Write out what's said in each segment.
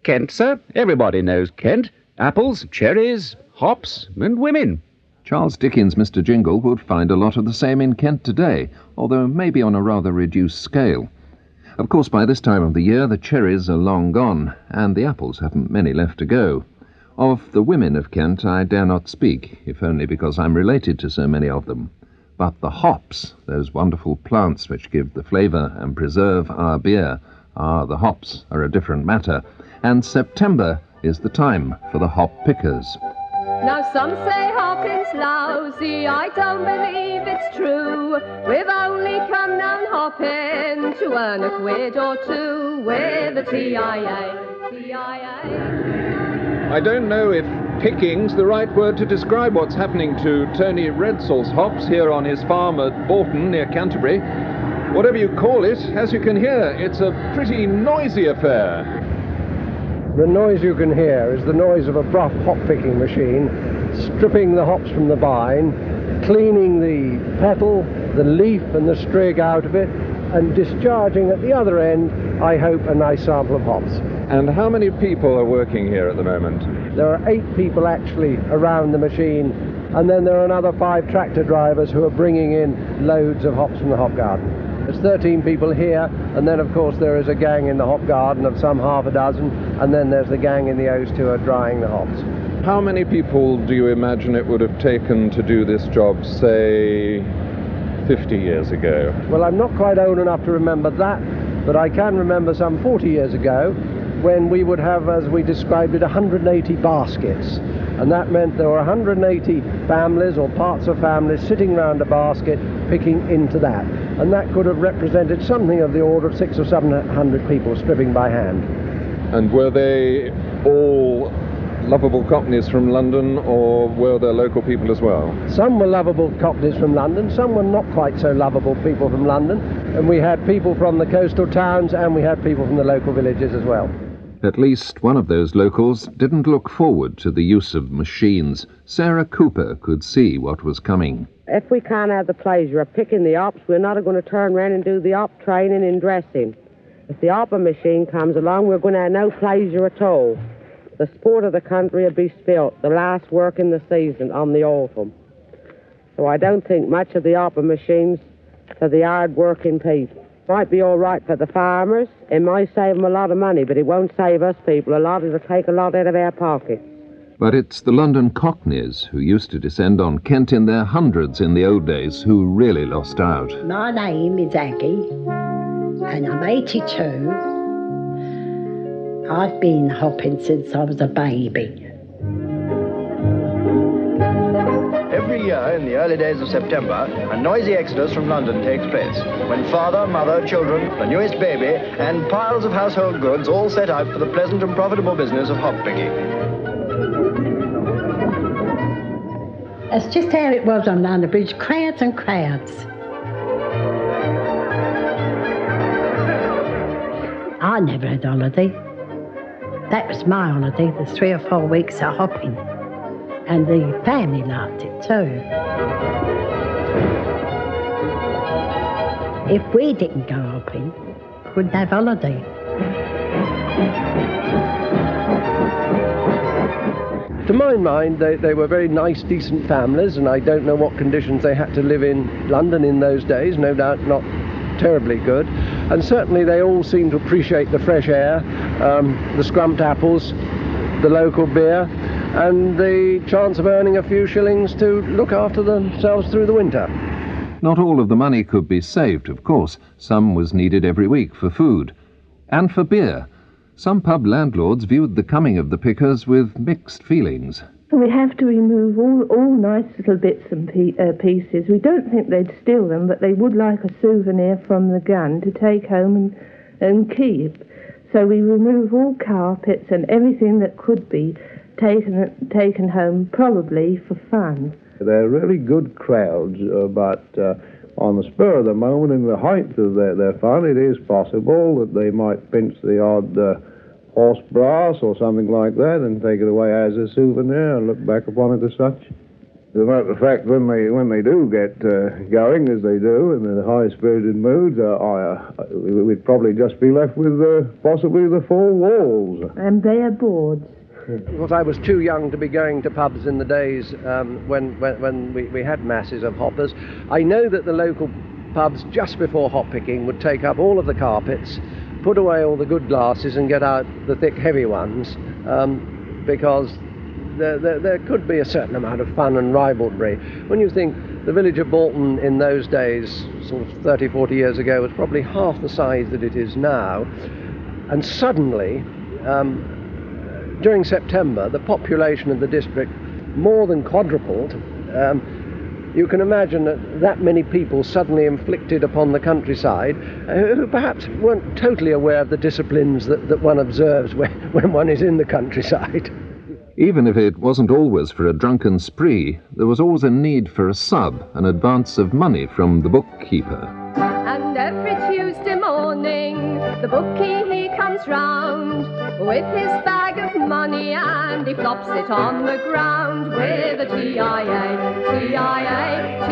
Kent, sir. Everybody knows Kent. Apples, cherries, hops, and women. Charles Dickens' Mr. Jingle would find a lot of the same in Kent today, although maybe on a rather reduced scale. Of course, by this time of the year, the cherries are long gone, and the apples haven't many left to go. Of the women of Kent, I dare not speak, if only because I'm related to so many of them. But the hops, those wonderful plants which give the flavour and preserve our beer, the hops are a different matter, and September is the time for the hop pickers. Now some say hopping's lousy, I don't believe it's true. We've only come down hopping to earn a quid or two with the TIA. I don't know if picking's the right word to describe what's happening to Tony Redsall's hops here on his farm at Bourton near Canterbury. Whatever you call it, as you can hear, it's a pretty noisy affair. The noise you can hear is the noise of a Brough hop-picking machine, stripping the hops from the vine, cleaning the petal, the leaf and the strig out of it, and discharging at the other end, I hope, a nice sample of hops. And how many people are working here at the moment? There are 8 people actually around the machine, and then there are another 5 tractor drivers who are bringing in loads of hops from the hop garden. There's 13 people here, and then of course there is a gang in the hop garden of some half a dozen, and then there's the gang in the Ouse who are drying the hops. How many people do you imagine it would have taken to do this job, say, 50 years ago? Well, I'm not quite old enough to remember that, but I can remember some 40 years ago when we would have, as we described it, 180 baskets. And that meant there were 180 families or parts of families sitting round a basket picking into that. And that could have represented something of the order of 600 or 700 people stripping by hand. And were they all lovable Cockneys from London, or were there local people as well? Some were lovable Cockneys from London, some were not quite so lovable people from London, and we had people from the coastal towns and we had people from the local villages as well. At least one of those locals didn't look forward to the use of machines. Sarah Cooper could see what was coming. If we can't have the pleasure of picking the hops, we're not going to turn around and do the hop training and dressing. If the hopper machine comes along, we're going to have no pleasure at all. The sport of the country will be spilt, the last work in the season on the autumn. So I don't think much of the hopper machines for the hard-working people. Might be all right for the farmers. It might save them a lot of money, but it won't save us people a lot. It'll take a lot out of our pockets. But it's the London Cockneys, who used to descend on Kent in their hundreds in the old days, who really lost out. My name is Aggie, and I'm 82. I've been hopping since I was a baby. Every year in the early days of September, a noisy exodus from London takes place, when father, mother, children, the newest baby, and piles of household goods all set out for the pleasant and profitable business of hop picking. That's just how it was on London Bridge, crowds and crowds. I never had holiday. That was my holiday, the 3 or 4 weeks of hopping. And the family liked it too. If we didn't go hopping, we wouldn't have holiday. To my mind, they were very nice, decent families, and I don't know what conditions they had to live in London in those days, no doubt not terribly good. And certainly they all seemed to appreciate the fresh air, the scrumped apples, the local beer, and the chance of earning a few shillings to look after themselves through the winter. Not all of the money could be saved, of course. Some was needed every week for food. And for beer. Some pub landlords viewed the coming of the pickers with mixed feelings. We have to remove all nice little bits and pieces. We don't think they'd steal them, but they would like a souvenir from the gun to take home and keep. So we remove all carpets and everything that could be taken home, probably for fun. They're really good crowds, but on the spur of the moment, in the height of their fun, it is possible that they might pinch the odd horse brass or something like that and take it away as a souvenir and look back upon it as such. As a matter of fact, when they do get going, as they do, in the high-spirited moods, we'd probably just be left with possibly the four walls. And bare boards. Because I was too young to be going to pubs in the days when we had masses of hoppers. I know that the local pubs just before hop picking would take up all of the carpets, put away all the good glasses and get out the thick heavy ones, because there could be a certain amount of fun and rivalry. When you think the village of Bolton in those days, sort of 30, 40 years ago, was probably half the size that it is now, and suddenly during September the population of the district more than quadrupled. You can imagine that many people suddenly inflicted upon the countryside who perhaps weren't totally aware of the disciplines that one observes when one is in the countryside. Even if it wasn't always for a drunken spree, there was always a need for a sub, an advance of money from the bookkeeper. And every Tuesday morning, the bookie he comes round with his bag of money and he flops it on the ground with a TIA, TIA,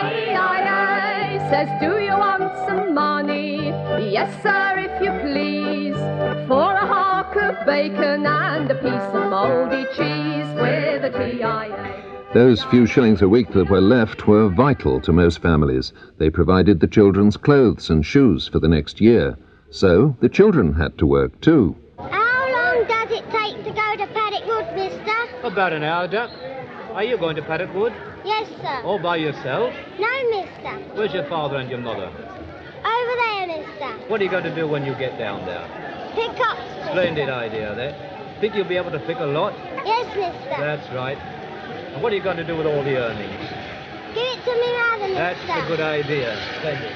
TIA. Says, do you want some money? Yes, sir, if you please. For a hawk of bacon and a piece of mouldy cheese with a TIA. Those few shillings a week that were left were vital to most families. They provided the children's clothes and shoes for the next year. So the children had to work too. How long does it take to go to Paddock Wood, mister? About an hour, Duck. Are you going to Paddock Wood? Yes, sir. All by yourself? No, mister. Where's your father and your mother? Over there, mister. What are you going to do when you get down there? Pick up. Splendid idea, there. Think you'll be able to pick a lot? Yes, mister. That's right. And what are you going to do with all the earnings? Give it to me rather, mister. That's a good idea. Splendid.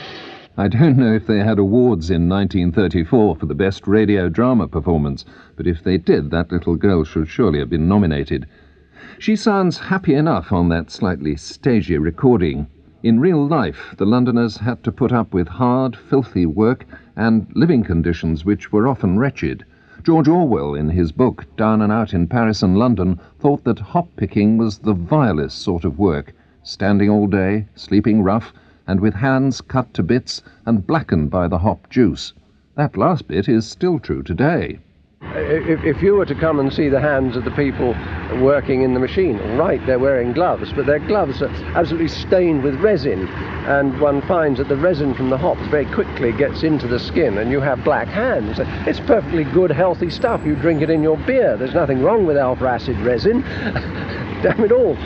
I don't know if they had awards in 1934 for the best radio drama performance, but if they did, that little girl should surely have been nominated. She sounds happy enough on that slightly stagey recording. In real life, the Londoners had to put up with hard, filthy work and living conditions which were often wretched. George Orwell, in his book Down and Out in Paris and London, thought that hop-picking was the vilest sort of work, standing all day, sleeping rough, and with hands cut to bits and blackened by the hop juice. That last bit is still true today. If you were to come and see the hands of the people working in the machine, right, they're wearing gloves, but their gloves are absolutely stained with resin, and one finds that the resin from the hops very quickly gets into the skin and you have black hands. It's perfectly good, healthy stuff. You drink it in your beer. There's nothing wrong with alpha acid resin. Damn it all.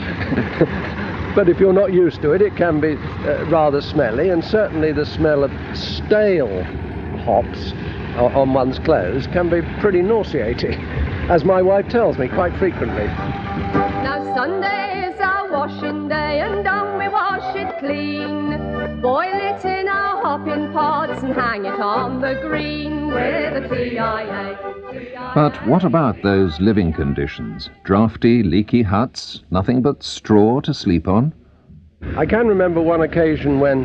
But if you're not used to it, it can be rather smelly, and certainly the smell of stale hops on one's clothes can be pretty nauseating, as my wife tells me quite frequently. Now Sunday is our washing day, and don't we wash it clean? Boil it in our hopping pots and hang it on the green with a TIA. But what about those living conditions? Draughty, leaky huts, nothing but straw to sleep on? I can remember one occasion when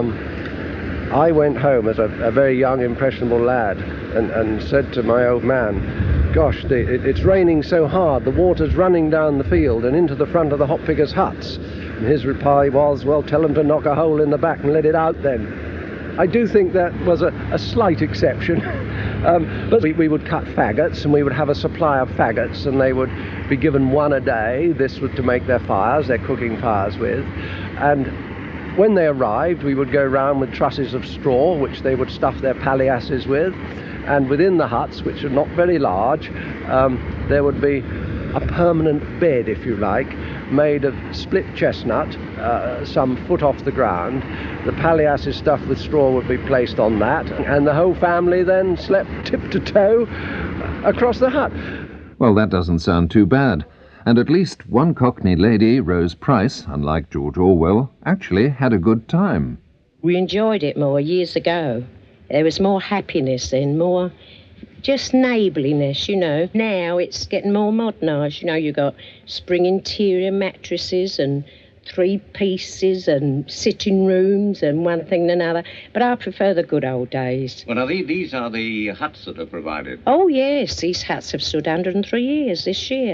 I went home as a very young, impressionable lad and said to my old man, gosh, it's raining so hard, the water's running down the field and into the front of the hop pickers' huts. And his reply was, well, tell them to knock a hole in the back and let it out then. I do think that was a slight exception. But we would cut faggots, and we would have a supply of faggots, and they would be given one a day. This was to make their fires, their cooking fires with. And when they arrived, we would go round with trusses of straw, which they would stuff their palliasses with. And within the huts, which are not very large, there would be a permanent bed, if you like, made of split chestnut, some foot off the ground. The palliasses stuffed with straw would be placed on that, and the whole family then slept tip to toe across the hut. Well, that doesn't sound too bad. And at least one Cockney lady, Rose Price, unlike George Orwell, actually had a good time. We enjoyed it more years ago. There was more happiness then, more just neighbourliness, you know. Now it's getting more modernised, you know. You've got spring interior mattresses and 3 pieces and sitting rooms and one thing and another. But I prefer the good old days. Well, now, these are the huts that are provided. Oh, yes, these huts have stood 103 years this year.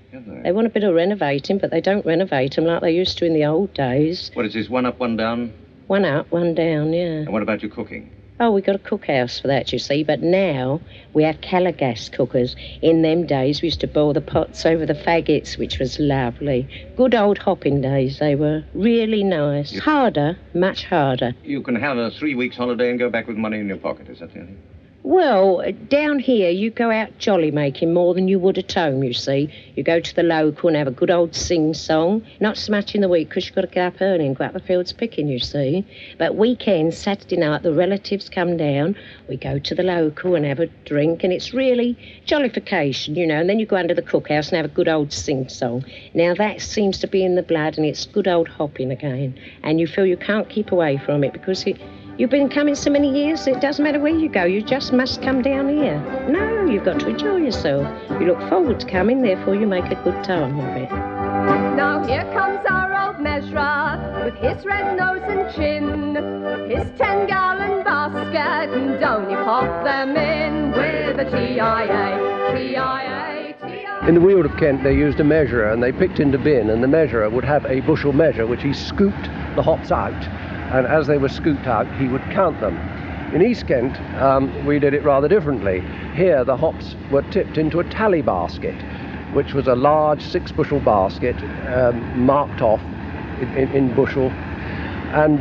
They want a bit of renovating, but they don't renovate them like they used to in the old days. What is this, one up, one down? One up, one down, yeah. And what about your cooking? Oh, we got a cookhouse for that, you see, but now we have colour-gas cookers. In them days, we used to boil the pots over the faggots, which was lovely. Good old hopping days, they were. Really nice. Harder, much harder. You can have a 3 weeks holiday and go back with money in your pocket, is that the only? Well, down here, you go out jolly making more than you would at home, you see. You go to the local and have a good old sing-song. Not so much in the week, because you've got to get up early and go out the fields picking, you see. But weekends, Saturday night, the relatives come down. We go to the local and have a drink, and it's really jollification, you know. And then you go under the cookhouse and have a good old sing-song. Now, that seems to be in the blood, and it's good old hopping again. And you feel you can't keep away from it, because you've been coming so many years, it doesn't matter where you go, you just must come down here. No, you've got to enjoy yourself. You look forward to coming, therefore you make a good time of it. Now here comes our old measurer, with his red nose and chin, his 10-gallon basket, and don't he pop them in with a TIA, TIA, TIA. In the Weald of Kent, they used a measurer, and they picked into bin, and the measurer would have a bushel measure, which he scooped the hops out. And as they were scooped out, he would count them. In East Kent, we did it rather differently. Here, the hops were tipped into a tally basket, which was a large 6-bushel basket marked off in bushel. And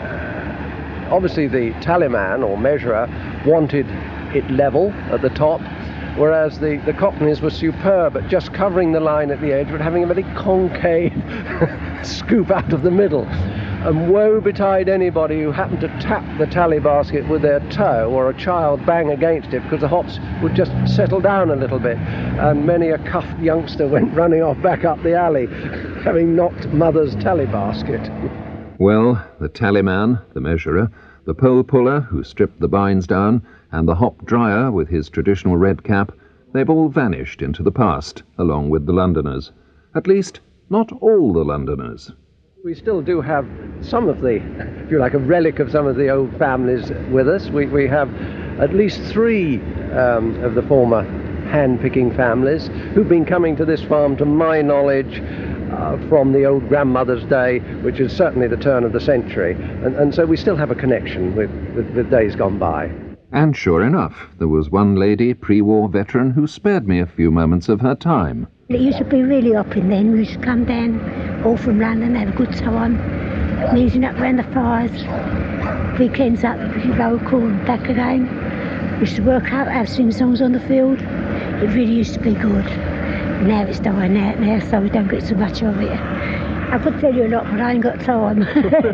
obviously the tallyman or measurer wanted it level at the top, whereas the cockneys were superb at just covering the line at the edge, but having a very concave scoop out of the middle. And woe betide anybody who happened to tap the tally basket with their toe, or a child bang against it, because the hops would just settle down a little bit, and many a cuffed youngster went running off back up the alley, having knocked mother's tally basket. Well, the tallyman, the measurer, the pole puller who stripped the bines down, and the hop dryer with his traditional red cap, they've all vanished into the past, along with the Londoners. At least, not all the Londoners. We still do have some of the, if you like, a relic of some of the old families with us. We have at least 3 of the former hand-picking families who've been coming to this farm, to my knowledge, from the old grandmother's day, which is certainly the turn of the century. And so we still have a connection with days gone by. And sure enough, there was one lady, pre-war veteran, who spared me a few moments of her time. It used to be really hopping then. We used to come down all from London, have a good time, meeting up round the fires, weekends up with the local and back again. We used to work out, have sing-songs on the field. It really used to be good. Now it's dying out now, so we don't get so much of it. I could tell you a lot, but I ain't got time.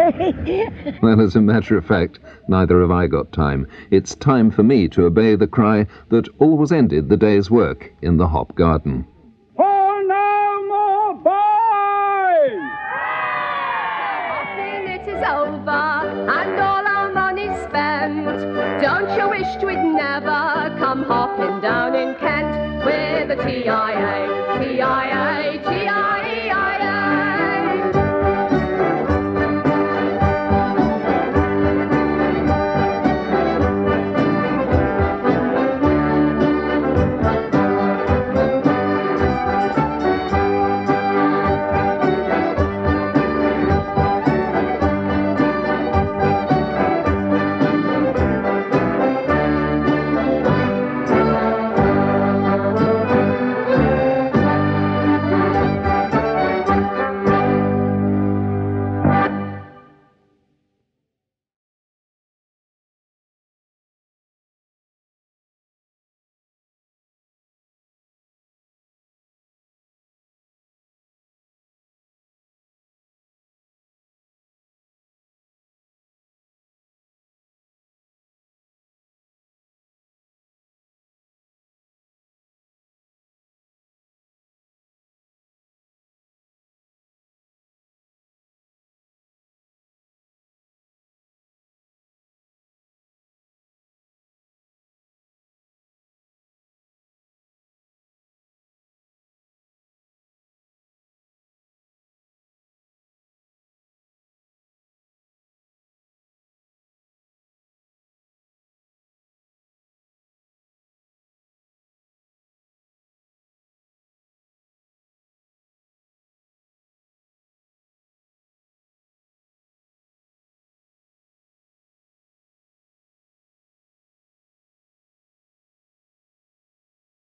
Well, as a matter of fact, neither have I got time. It's time for me to obey the cry that always ended the day's work in the hop garden. Over and all our money's spent. Don't you wish we'd never come hopping down in Kent with a TIA, TIA, TIA?